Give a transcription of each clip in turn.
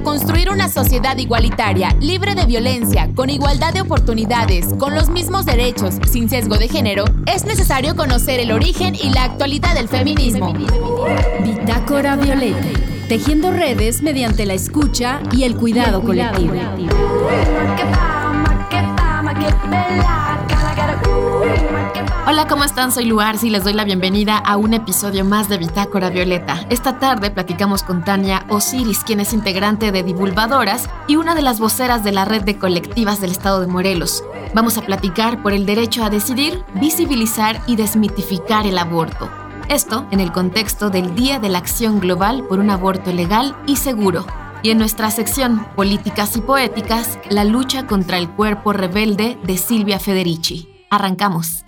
Para construir una sociedad igualitaria, libre de violencia, con igualdad de oportunidades, con los mismos derechos, sin sesgo de género, es necesario conocer el origen y la actualidad del feminismo. Bitácora Violeta, tejiendo redes mediante la escucha y el cuidado colectivo. Hola, ¿cómo están? Soy Luarzi y les doy la bienvenida a un episodio más de Bitácora Violeta. Esta tarde platicamos con Tania Osiris, quien es integrante de Divulgadoras y una de las voceras de la red de colectivas del estado de Morelos. Vamos a platicar por el derecho a decidir, visibilizar y desmitificar el aborto. Esto en el contexto del Día de la Acción Global por un Aborto Legal y Seguro. Y en nuestra sección Políticas y Poéticas, la lucha contra el cuerpo rebelde de Silvia Federici. Arrancamos.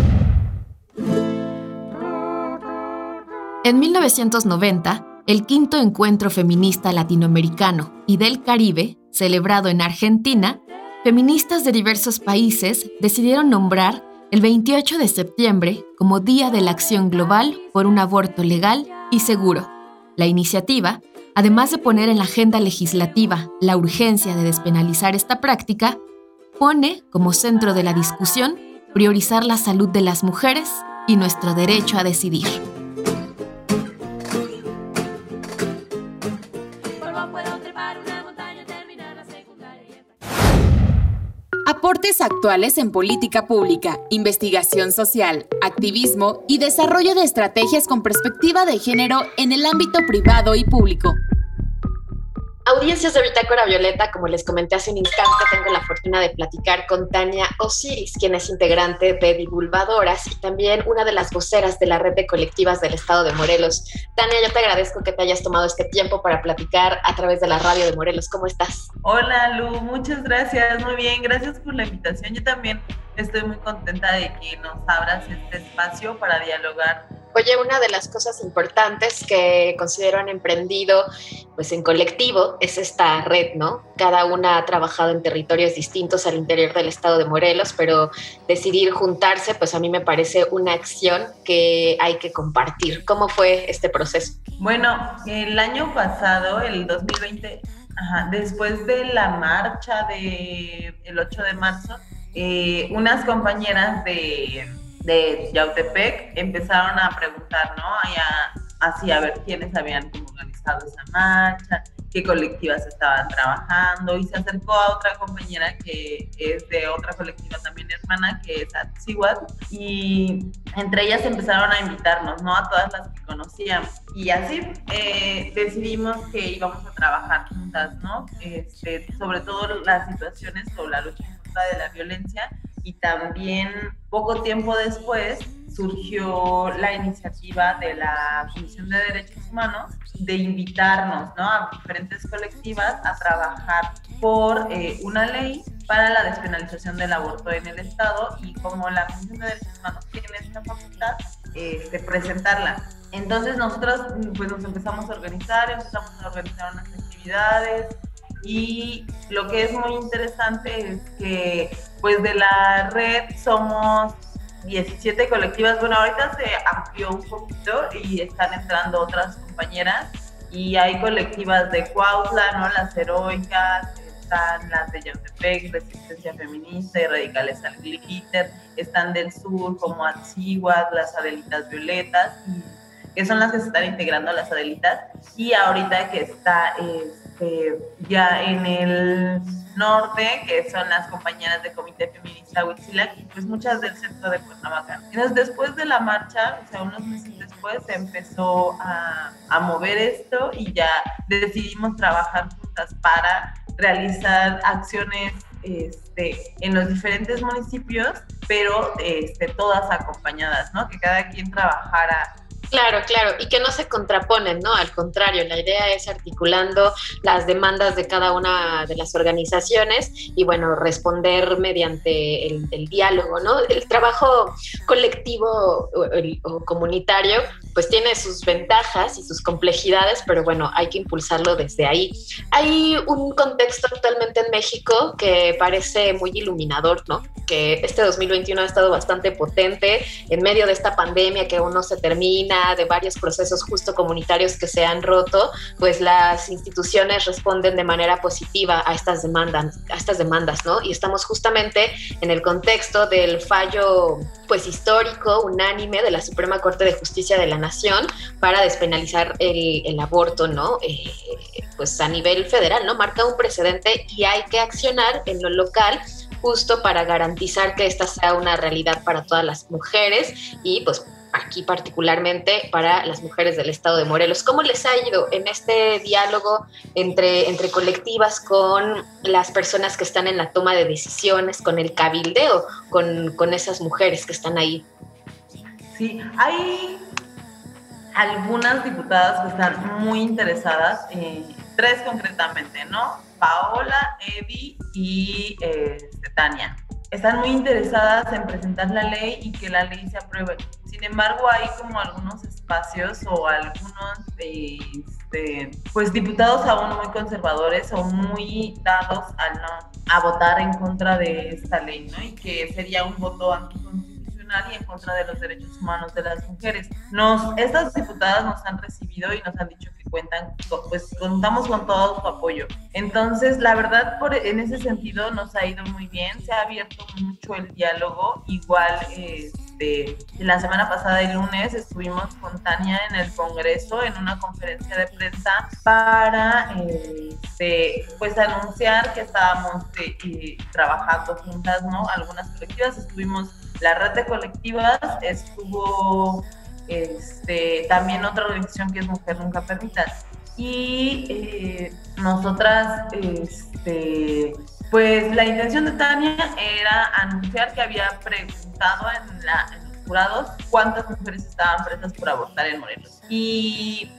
En 1990, el quinto encuentro feminista latinoamericano y del Caribe, celebrado en Argentina, feministas de diversos países decidieron nombrar el 28 de septiembre como Día de la Acción Global por un Aborto Legal y Seguro. La iniciativa, además de poner en la agenda legislativa la urgencia de despenalizar esta práctica, pone como centro de la discusión priorizar la salud de las mujeres y nuestro derecho a decidir. Aportes actuales en política pública, investigación social, activismo y desarrollo de estrategias con perspectiva de género en el ámbito privado y público. Audiencias de Bitácora Violeta, como les comenté hace un instante, tengo la fortuna de platicar con Tania Osiris, quien es integrante de Divulgadoras y también una de las voceras de la red de colectivas del estado de Morelos. Tania, yo te agradezco que te hayas tomado este tiempo para platicar a través de la radio de Morelos. ¿Cómo estás? Hola, Lu, muchas gracias. Muy bien, gracias por la invitación. Yo también estoy muy contenta de que nos abras este espacio para dialogar. Oye, una de las cosas importantes que considero han emprendido pues en colectivo es esta red, ¿no? Cada una ha trabajado en territorios distintos al interior del estado de Morelos, pero decidir juntarse, pues a mí me parece una acción que hay que compartir. ¿Cómo fue este proceso? Bueno, el año pasado, el 2020, después de la marcha del 8 de marzo, unas compañeras de Yautepec empezaron a preguntar, ¿no? A ver quiénes habían organizado esa marcha, qué colectivas estaban trabajando, y se acercó a otra compañera que es de otra colectiva también hermana, que es Atzihuatl, y entre ellas empezaron a invitarnos, ¿no? A todas las que conocíamos, y así decidimos que íbamos a trabajar juntas, ¿no? Sobre todo las situaciones sobre la lucha en contra de la violencia. Y también poco tiempo después surgió la iniciativa de la Comisión de Derechos Humanos de invitarnos, ¿no? A diferentes colectivas a trabajar por una ley para la despenalización del aborto en el Estado, y como la Comisión de Derechos Humanos tiene esta facultad de presentarla. Entonces nosotros pues nos empezamos a organizar unas actividades. Y lo que es muy interesante es que pues de la red somos 17 colectivas. Bueno, ahorita se amplió un poquito y están entrando otras compañeras, y hay colectivas de Cuautla, ¿no? Las Heroicas, están las de Yautepec, Resistencia Feminista y Radicales al Glitter, están del sur como Atzihuatl, las Adelitas Violetas, que son las que se están integrando a las Adelitas, y ahorita que está ya en el norte, que son las compañeras de Comité Feminista Huitzilac, y pues muchas del centro de Cuernavaca. Entonces, después de la marcha, o sea, unos meses después, se empezó a mover esto, y ya decidimos trabajar juntas para realizar acciones en los diferentes municipios, pero todas acompañadas, ¿no? Que cada quien trabajara. Claro, y que no se contraponen, ¿no? Al contrario, la idea es articulando las demandas de cada una de las organizaciones y, bueno, responder mediante el diálogo, ¿no? El trabajo colectivo o comunitario, pues tiene sus ventajas y sus complejidades, pero bueno, hay que impulsarlo desde ahí. Hay un contexto actualmente en México que parece muy iluminador, ¿no? Que este 2021 ha estado bastante potente en medio de esta pandemia que aún no se termina, pandemia, de varios procesos justo comunitarios que se han roto, pues las instituciones responden de manera positiva a estas demandas, ¿no? Y estamos justamente en el contexto del fallo pues histórico, unánime de la Suprema Corte de Justicia de la Nación para despenalizar el aborto, ¿no? Pues a nivel federal, ¿no? Marca un precedente y hay que accionar en lo local justo para garantizar que esta sea una realidad para todas las mujeres y pues aquí particularmente para las mujeres del estado de Morelos. ¿Cómo les ha ido en este diálogo entre colectivas con las personas que están en la toma de decisiones, con el cabildeo, con esas mujeres que están ahí? Sí, hay algunas diputadas que están muy interesadas, 3 concretamente, ¿no? Paola, Evi y Tania. Están muy interesadas en presentar la ley y que la ley se apruebe. Sin embargo, hay como algunos espacios o algunos pues diputados aún muy conservadores o muy dados a votar en contra de esta ley, ¿no? Y que sería un voto anticonstitucional y en contra de los derechos humanos de las mujeres. Estas diputadas nos han recibido y nos han dicho que contamos con todo su apoyo. Entonces, la verdad, en ese sentido nos ha ido muy bien, se ha abierto mucho el diálogo. Igual, la semana pasada, el lunes, estuvimos con Tania en el Congreso en una conferencia de prensa para pues anunciar que estábamos trabajando juntas, ¿no? Algunas colectivas, estuvimos la red de colectivas, estuvo también otra organización que es Mujer Nunca Permita. Y nosotras, pues la intención de Tania era anunciar que había preguntado en los jurados cuántas mujeres estaban presas por abortar en Morelos. Y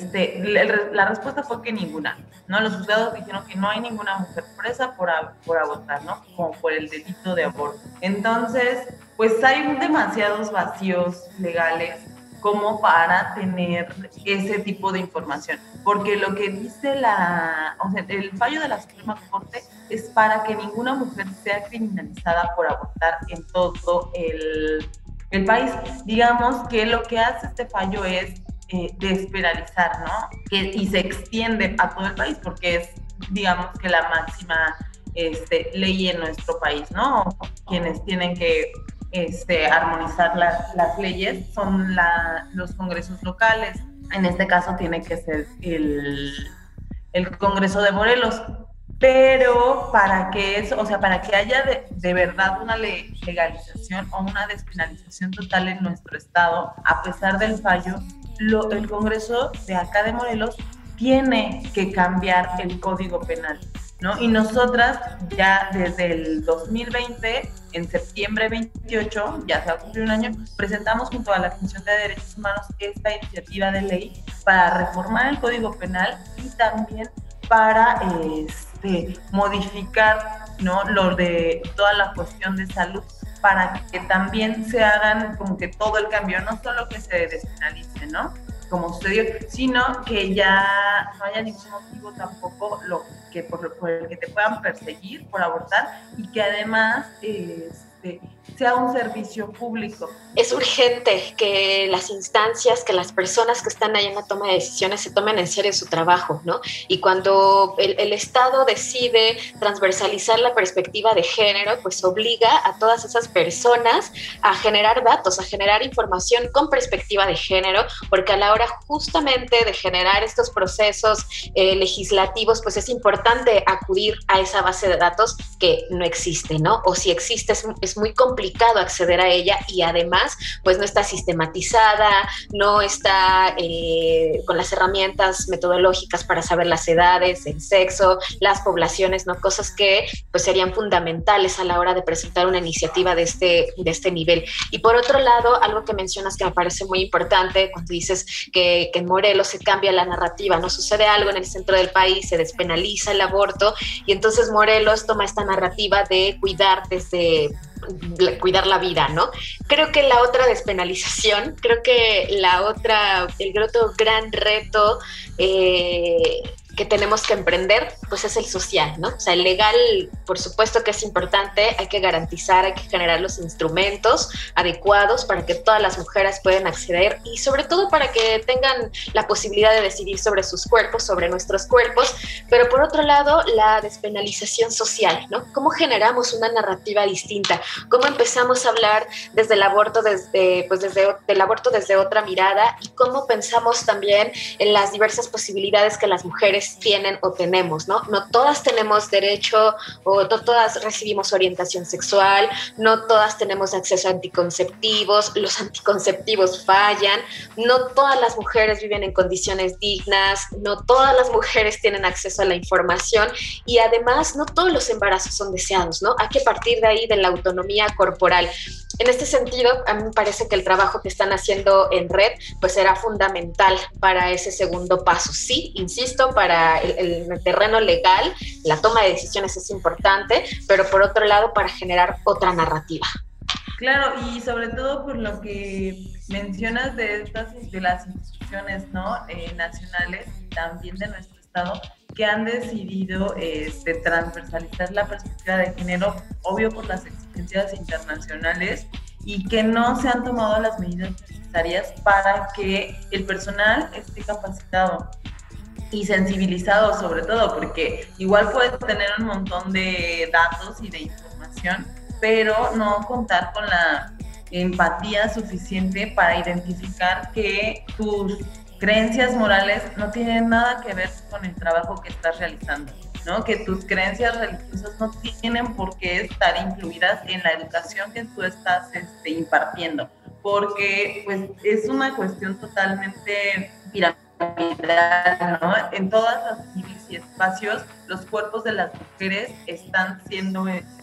la respuesta fue que ninguna, ¿no? Los juzgados dijeron que no hay ninguna mujer presa por abortar, ¿no? Como por el delito de aborto. Entonces, pues hay demasiados vacíos legales como para tener ese tipo de información, porque lo que dice el fallo de la Suprema Corte es para que ninguna mujer sea criminalizada por abortar en todo el país. Digamos que lo que hace este fallo es despenalizar, ¿no? Y se extiende a todo el país, porque es, digamos, que la máxima ley en nuestro país, ¿no? Quienes tienen que armonizar las leyes son los congresos locales. En este caso tiene que ser el Congreso de Morelos, pero para que haya de verdad una legalización o una despenalización total en nuestro estado, a pesar del fallo, el Congreso de acá de Morelos tiene que cambiar el Código Penal, ¿no? Y nosotras ya desde el 2020, en septiembre 28, ya se ha cumplido un año, presentamos junto a la Comisión de Derechos Humanos esta iniciativa de ley para reformar el Código Penal y también para modificar, ¿no?, lo de toda la cuestión de salud, para que también se hagan como que todo el cambio, no solo que se despenalice, ¿no?, como sucedió, sino que ya no haya ningún motivo tampoco por el que te puedan perseguir por abortar, y que además sea un servicio público. Es urgente que las instancias, que las personas que están ahí en la toma de decisiones se tomen en serio su trabajo, ¿no? Y cuando el Estado decide transversalizar la perspectiva de género, pues obliga a todas esas personas a generar datos, a generar información con perspectiva de género, porque a la hora justamente de generar estos procesos legislativos, pues es importante acudir a esa base de datos que no existe, ¿no? O si existe, es muy complicado acceder a ella, y además pues no está sistematizada, no está con las herramientas metodológicas para saber las edades, el sexo, las poblaciones, ¿no? Cosas que pues serían fundamentales a la hora de presentar una iniciativa de este nivel. Y por otro lado, algo que mencionas que me parece muy importante, cuando dices que en Morelos se cambia la narrativa, no sucede algo en el centro del país, se despenaliza el aborto, y entonces Morelos toma esta narrativa de cuidar la vida, ¿no? Creo que la otra despenalización, el otro gran reto que que tenemos que emprender, pues es el social, ¿no? O sea, el legal, por supuesto que es importante, hay que garantizar, hay que generar los instrumentos adecuados para que todas las mujeres puedan acceder y sobre todo para que tengan la posibilidad de decidir sobre sus cuerpos, sobre nuestros cuerpos, pero por otro lado, la despenalización social, ¿no? ¿Cómo generamos una narrativa distinta? ¿Cómo empezamos a hablar desde el aborto, del aborto desde otra mirada y cómo pensamos también en las diversas posibilidades que las mujeres tienen o tenemos, ¿no? No todas tenemos derecho o no todas recibimos orientación sexual, no todas tenemos acceso a anticonceptivos, los anticonceptivos fallan, no todas las mujeres viven en condiciones dignas, no todas las mujeres tienen acceso a la información y además no todos los embarazos son deseados, ¿no? Hay que partir de ahí de la autonomía corporal. En este sentido, a mí me parece que el trabajo que están haciendo en red pues será fundamental para ese segundo paso. Sí, insisto, para el terreno legal, la toma de decisiones es importante, pero por otro lado, para generar otra narrativa. Claro, y sobre todo por lo que mencionas de las instituciones, ¿no? Nacionales, también de nuestro estado, que han decidido transversalizar la perspectiva de género, obvio por las exigencias internacionales, y que no se han tomado las medidas necesarias para que el personal esté capacitado y sensibilizado sobre todo, porque igual puedes tener un montón de datos y de información, pero no contar con la empatía suficiente para identificar que tus creencias morales no tienen nada que ver con el trabajo que estás realizando, ¿no? Que tus creencias religiosas no tienen por qué estar incluidas en la educación que tú estás impartiendo, porque pues es una cuestión totalmente piramidal, ¿no? En todas las civiles y espacios, los cuerpos de las mujeres están siendo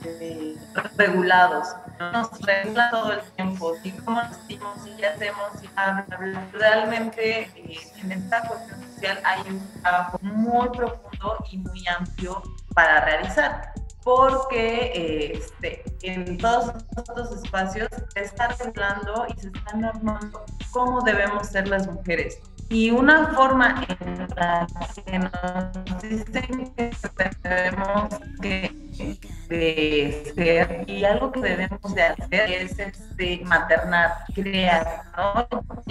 regulados, ¿no? Nos regulan todo el tiempo, y cómo nos vestimos, y qué hacemos, y realmente en esta cuestión social hay un trabajo muy profundo y muy amplio para realizar, porque en todos estos espacios se está regulando y se está normando cómo debemos ser las mujeres. Y una forma en la que nos dicen que debemos de ser, y algo que debemos de hacer es maternar, crear, ¿no?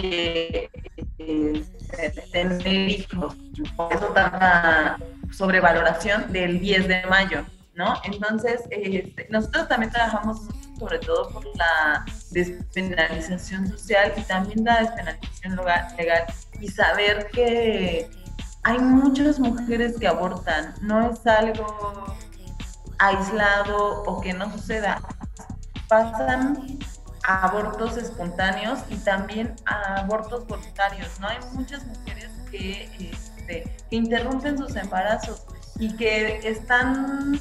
Tener hijos. Por eso tanta sobrevaloración del 10 de mayo, ¿no? Entonces, nosotros también trabajamos sobre todo por la despenalización social y también la despenalización legal, y saber que hay muchas mujeres que abortan, no es algo aislado o que no suceda, pasan a abortos espontáneos y también a abortos voluntarios, ¿no? Hay muchas mujeres que interrumpen sus embarazos y que están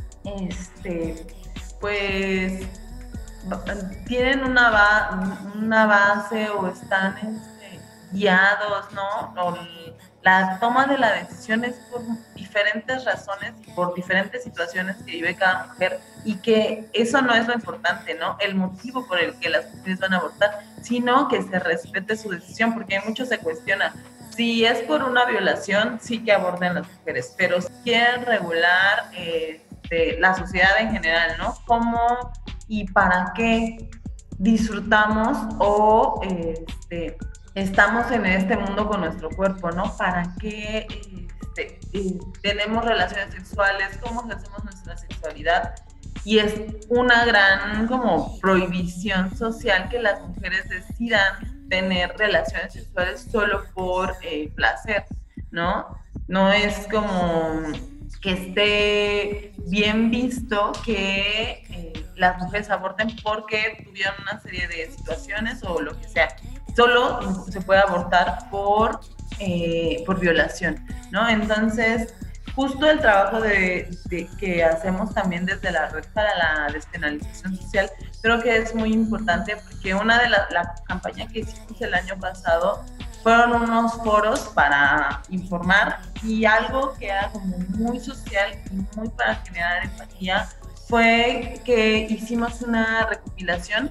pues tienen una base o están guiados, ¿no? O la toma de la decisión es por diferentes razones y por diferentes situaciones que vive cada mujer, y que eso no es lo importante, ¿no? El motivo por el que las mujeres van a abortar, sino que se respete su decisión, porque mucho se cuestiona. Si es por una violación, sí que aborden las mujeres, pero si quieren regular la sociedad en general, ¿no? ¿Cómo y para qué disfrutamos o estamos en este mundo con nuestro cuerpo, ¿no? ¿Para qué tenemos relaciones sexuales? ¿Cómo hacemos nuestra sexualidad? Y es una gran como prohibición social que las mujeres decidan tener relaciones sexuales solo por placer, ¿no? No es como que esté bien visto que las mujeres aborten porque tuvieron una serie de situaciones o lo que sea. Solo se puede abortar por violación, ¿no? Entonces, justo el trabajo que hacemos también desde la Red para la Despenalización Social, creo que es muy importante, porque una de la campaña que hicimos el año pasado fueron unos foros para informar, y algo que era como muy social y muy para generar empatía fue que hicimos una recopilación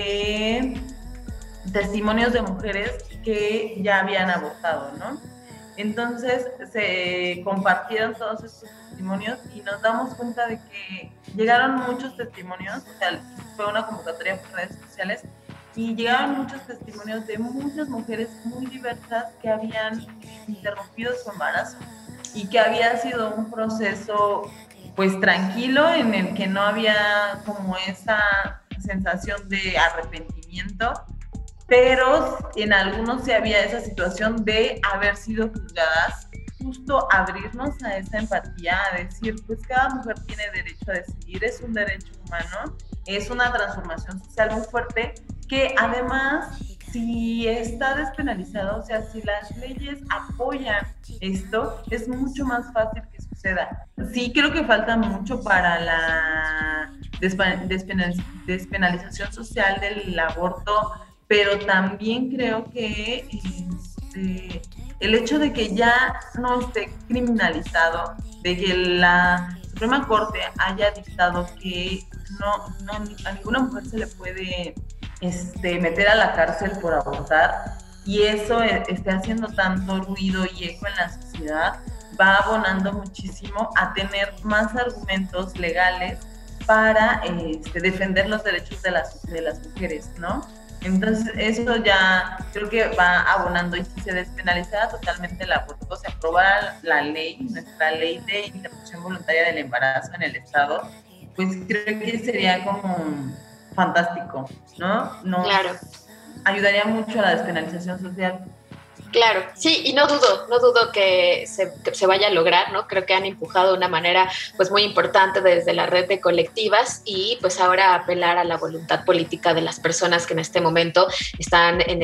de testimonios de mujeres que ya habían abortado, ¿no? Entonces se compartieron todos estos testimonios y nos damos cuenta de que llegaron muchos testimonios, o sea, fue una convocatoria por redes sociales, y llegaron muchos testimonios de muchas mujeres muy diversas que habían interrumpido su embarazo y que había sido un proceso pues tranquilo, en el que no había como esa sensación de arrepentimiento, pero en algunos sí había esa situación de haber sido juzgadas. Justo abrirnos a esa empatía, a decir, pues cada mujer tiene derecho a decidir, es un derecho humano, es una transformación social muy fuerte, que además, si está despenalizado, o sea, si las leyes apoyan esto, es mucho más fácil que suceda. Sí, creo que falta mucho para la despenalización social del aborto, pero también creo que el hecho de que ya no esté criminalizado, de que la Suprema Corte haya dictado que a ninguna mujer se le puede meter a la cárcel por abortar, y eso esté haciendo tanto ruido y eco en la sociedad, va abonando muchísimo a tener más argumentos legales para defender los derechos de las mujeres, ¿no? Entonces eso ya creo que va abonando, y si se despenalizara totalmente el aborto, se aprobara nuestra ley de interrupción voluntaria del embarazo en el estado, pues creo que sería como fantástico, ¿no? Claro. Ayudaría mucho a la despenalización social. Claro, sí, y no dudo que se vaya a lograr, ¿no? Creo que han empujado de una manera pues muy importante desde la red de colectivas, y pues ahora apelar a la voluntad política de las personas que en este momento están en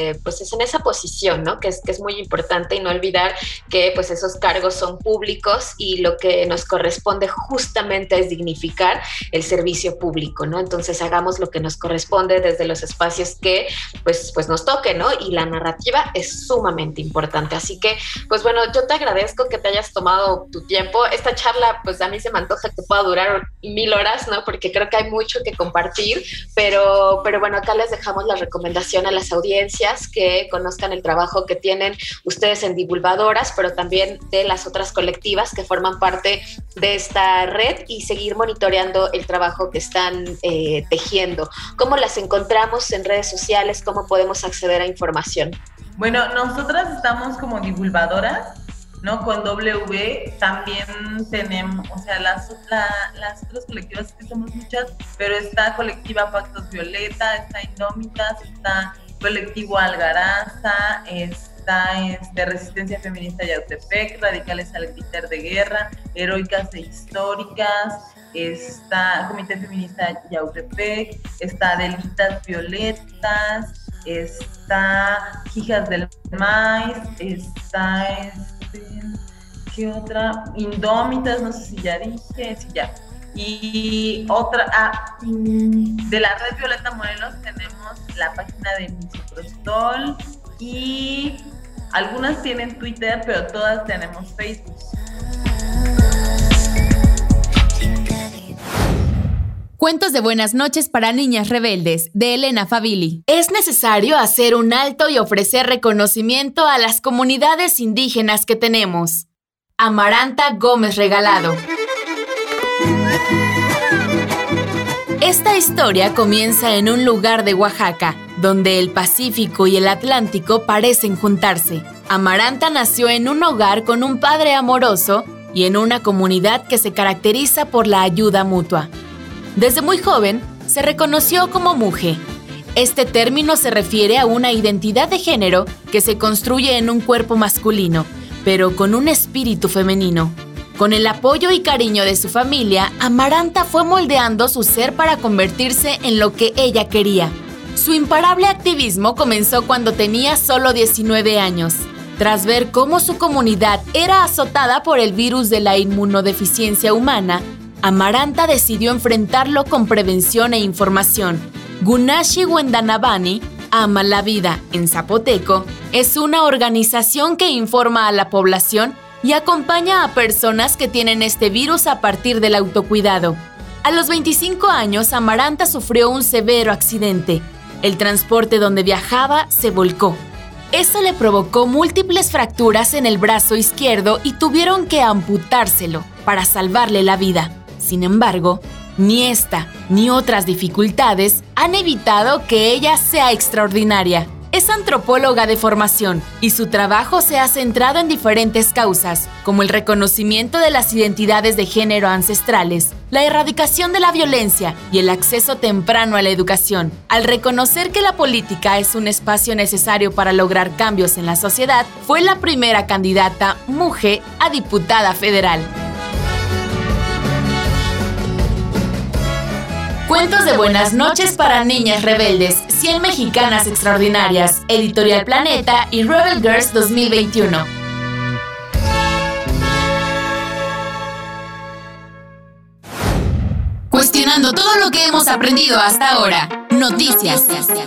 esa posición, ¿no? Que es muy importante, y no olvidar que pues esos cargos son públicos, y lo que nos corresponde justamente es dignificar el servicio público, ¿no? Entonces hagamos lo que nos corresponde desde los espacios que pues nos toque, ¿no? Y la narrativa es sumamente importante. Así que, pues bueno, yo te agradezco que te hayas tomado tu tiempo. Esta charla, pues a mí se me antoja que pueda durar 1000 horas, ¿no? Porque creo que hay mucho que compartir, pero bueno, acá les dejamos la recomendación a las audiencias que conozcan el trabajo que tienen ustedes en Divulgadoras, pero también de las otras colectivas que forman parte de esta red, y seguir monitoreando el trabajo que están tejiendo. ¿Cómo las encontramos en redes sociales? ¿Cómo podemos acceder a información? Bueno, nosotras estamos como Divulgadoras, ¿no? Con W. También tenemos, o sea, las otras colectivas que somos muchas, pero está Colectiva Pactos Violeta, está Indómitas, está Colectivo Algaraza, está Resistencia Feminista Yautepec, Radicales al Gritar de Guerra, Heroicas e Históricas, está Comité Feminista Yautepec, está Delitas Violetas, está Hijas del Maíz, está ¿qué otra? Indómitas, no sé si ya dije, sí ya. Y otra, de la Red Violeta Morelos tenemos la página de Misoprostol, y algunas tienen Twitter, pero todas tenemos Facebook. Cuentos de buenas noches para niñas rebeldes, de Elena Favili. Es necesario hacer un alto y ofrecer reconocimiento a las comunidades indígenas que tenemos. Amaranta Gómez Regalado. Esta historia comienza en un lugar de Oaxaca, donde el Pacífico y el Atlántico parecen juntarse. Amaranta nació en un hogar con un padre amoroso y en una comunidad que se caracteriza por la ayuda mutua. Desde muy joven, se reconoció como mujer. Este término se refiere a una identidad de género que se construye en un cuerpo masculino, pero con un espíritu femenino. Con el apoyo y cariño de su familia, Amaranta fue moldeando su ser para convertirse en lo que ella quería. Su imparable activismo comenzó cuando tenía solo 19 años. Tras ver cómo su comunidad era azotada por el virus de la inmunodeficiencia humana, Amaranta decidió enfrentarlo con prevención e información. Gunashi Wendanabani, Ama la Vida en zapoteco, es una organización que informa a la población y acompaña a personas que tienen este virus a partir del autocuidado. A los 25 años, Amaranta sufrió un severo accidente. El transporte donde viajaba se volcó. Eso le provocó múltiples fracturas en el brazo izquierdo y tuvieron que amputárselo para salvarle la vida. Sin embargo, ni esta ni otras dificultades han evitado que ella sea extraordinaria. Es antropóloga de formación y su trabajo se ha centrado en diferentes causas, como el reconocimiento de las identidades de género ancestrales, la erradicación de la violencia y el acceso temprano a la educación. Al reconocer que la política es un espacio necesario para lograr cambios en la sociedad, fue la primera candidata mujer a diputada federal. Cuentos de buenas noches para niñas rebeldes, 100 mexicanas extraordinarias, Editorial Planeta y Rebel Girls 2021. Cuestionando todo lo que hemos aprendido hasta ahora. Noticias.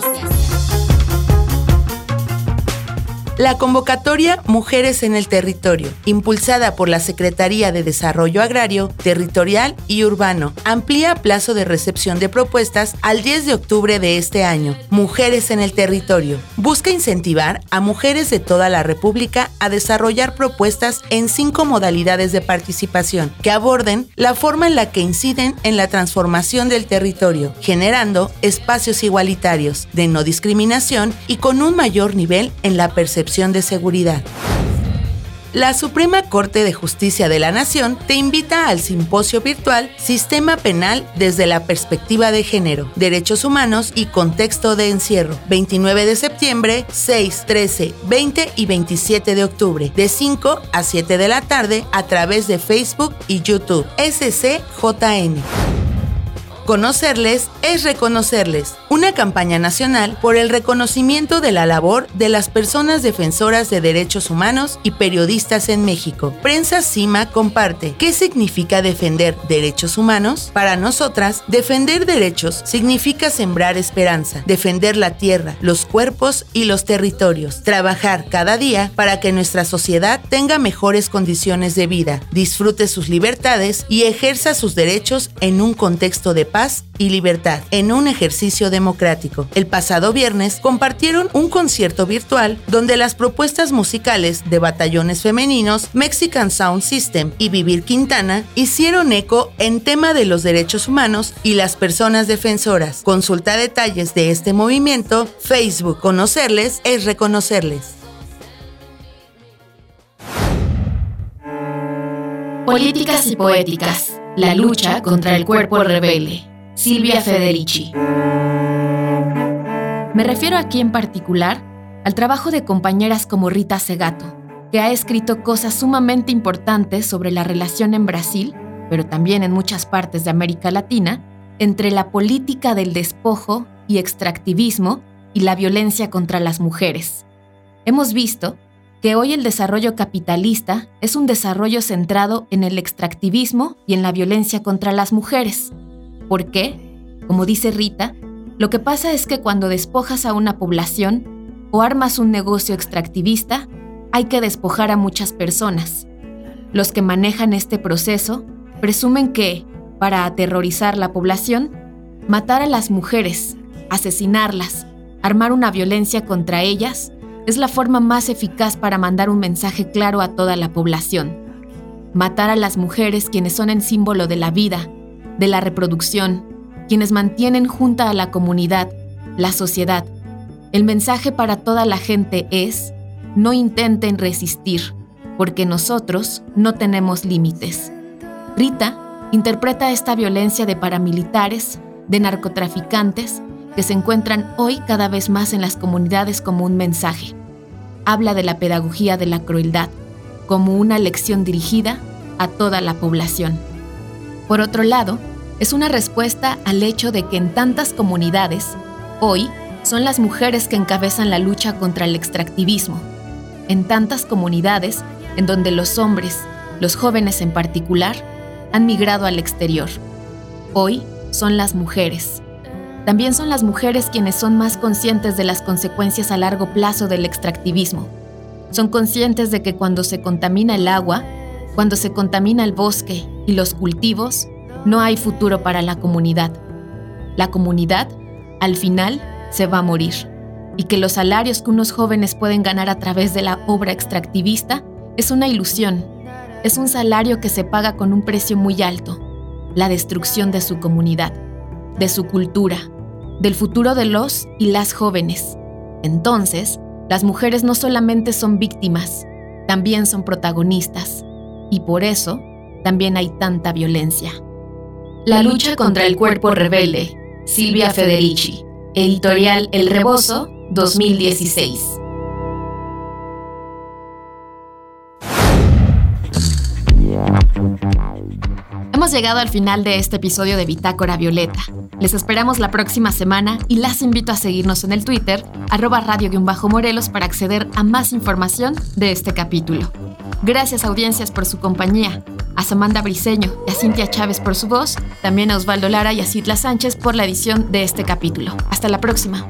La convocatoria Mujeres en el Territorio, impulsada por la Secretaría de Desarrollo Agrario, Territorial y Urbano, amplía plazo de recepción de propuestas al 10 de octubre de este año. Mujeres en el Territorio busca incentivar a mujeres de toda la República a desarrollar propuestas en 5 modalidades de participación que aborden la forma en la que inciden en la transformación del territorio, generando espacios igualitarios, de no discriminación y con un mayor nivel en la percepción de seguridad. La Suprema Corte de Justicia de la Nación te invita al simposio virtual Sistema Penal desde la perspectiva de género, derechos humanos y contexto de encierro, 29 de septiembre, 6, 13, 20 y 27 de octubre, de 5 a 7 de la tarde a través de Facebook y YouTube. SCJN. Conocerles es reconocerles. Una campaña nacional por el reconocimiento de la labor de las personas defensoras de derechos humanos y periodistas en México. Prensa Cima comparte. ¿Qué significa defender derechos humanos? Para nosotras, defender derechos significa sembrar esperanza, defender la tierra, los cuerpos y los territorios. Trabajar cada día para que nuestra sociedad tenga mejores condiciones de vida, disfrute sus libertades y ejerza sus derechos en un contexto de paz y libertad, en un ejercicio democrático. El pasado viernes compartieron un concierto virtual donde las propuestas musicales de Batallones Femeninos, Mexican Sound System y Vivir Quintana hicieron eco en tema de los derechos humanos y las personas defensoras. Consulta detalles de este movimiento, Facebook. Conocerles es reconocerles. Políticas y poéticas. La lucha contra el cuerpo rebelde. Silvia Federici. Me refiero aquí en particular al trabajo de compañeras como Rita Segato, que ha escrito cosas sumamente importantes sobre la relación en Brasil, pero también en muchas partes de América Latina, entre la política del despojo y extractivismo y la violencia contra las mujeres. Hemos visto que hoy el desarrollo capitalista es un desarrollo centrado en el extractivismo y en la violencia contra las mujeres. ¿Por qué? Como dice Rita, lo que pasa es que cuando despojas a una población o armas un negocio extractivista, hay que despojar a muchas personas. Los que manejan este proceso presumen que, para aterrorizar la población, matar a las mujeres, asesinarlas, armar una violencia contra ellas, es la forma más eficaz para mandar un mensaje claro a toda la población. Matar a las mujeres, quienes son el símbolo de la vida, de la reproducción, quienes mantienen junta a la comunidad, la sociedad. El mensaje para toda la gente es: no intenten resistir, porque nosotros no tenemos límites. Rita interpreta esta violencia de paramilitares, de narcotraficantes, que se encuentran hoy cada vez más en las comunidades como un mensaje. Habla de la pedagogía de la crueldad, como una lección dirigida a toda la población. Por otro lado, es una respuesta al hecho de que en tantas comunidades, hoy, son las mujeres que encabezan la lucha contra el extractivismo. En tantas comunidades en donde los hombres, los jóvenes en particular, han migrado al exterior. Hoy son las mujeres. También son las mujeres quienes son más conscientes de las consecuencias a largo plazo del extractivismo. Son conscientes de que cuando se contamina el agua, cuando se contamina el bosque y los cultivos, no hay futuro para la comunidad. La comunidad, al final, se va a morir. y que los salarios que unos jóvenes pueden ganar a través de la obra extractivista es una ilusión. Es un salario que se paga con un precio muy alto: la destrucción de su comunidad, de su cultura, del futuro de los y las jóvenes. Entonces, las mujeres no solamente son víctimas, también son protagonistas, y por eso también hay tanta violencia. La lucha contra el cuerpo rebelde, Silvia Federici, editorial El Rebozo, 2016. Hemos llegado al final de este episodio de Bitácora Violeta. Les esperamos la próxima semana y las invito a seguirnos en el Twitter, @radio_morelos, para acceder a más información de este capítulo. Gracias, audiencias, por su compañía. A Samantha Briceño y a Cintia Chávez por su voz, también a Osvaldo Lara y a Citla Sánchez por la edición de este capítulo. Hasta la próxima.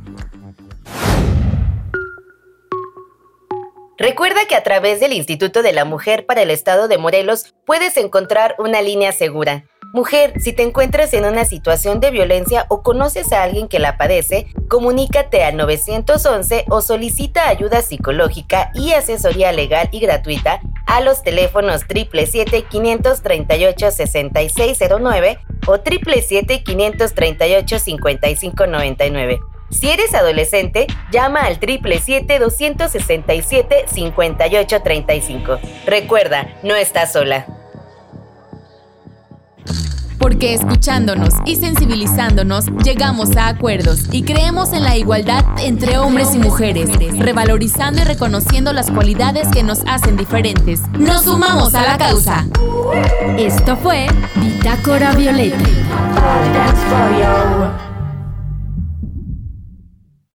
Recuerda que a través del Instituto de la Mujer para el Estado de Morelos puedes encontrar una línea segura. Mujer, si te encuentras en una situación de violencia o conoces a alguien que la padece, comunícate al 911 o solicita ayuda psicológica y asesoría legal y gratuita a los teléfonos 777-538-6609 o 777-538-5599. Si eres adolescente, llama al 777-267-5835. Recuerda, no estás sola. Porque escuchándonos y sensibilizándonos, llegamos a acuerdos y creemos en la igualdad entre hombres y mujeres, revalorizando y reconociendo las cualidades que nos hacen diferentes. ¡Nos sumamos a la causa! Esto fue Bitácora Violeta.